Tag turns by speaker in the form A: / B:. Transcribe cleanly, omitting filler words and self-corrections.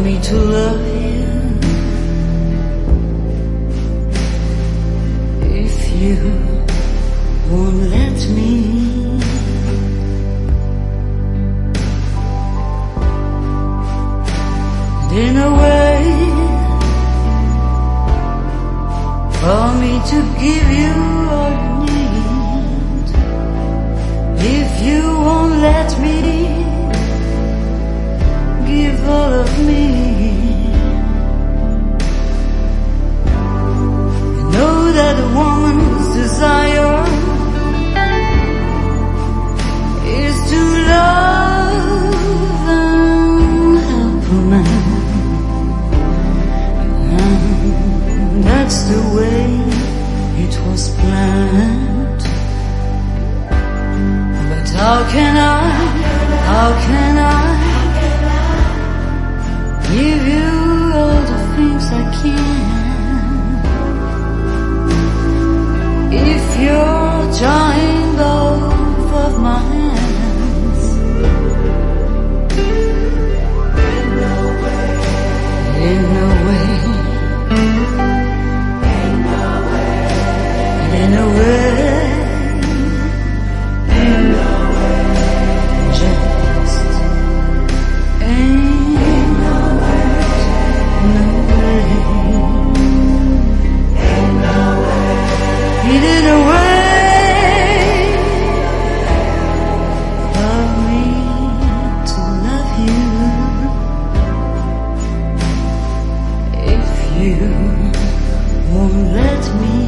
A: me to love you. If you won't let me, in a way for me to give you all you need. If you won't let me give all of me, you know that a woman's desire is to love and help a man. That's the way it was planned. But how can I give you all the things I can if you're trying both of my hands? In no way, just ain't no way. It ain't a way for me to love you. If you won't let me,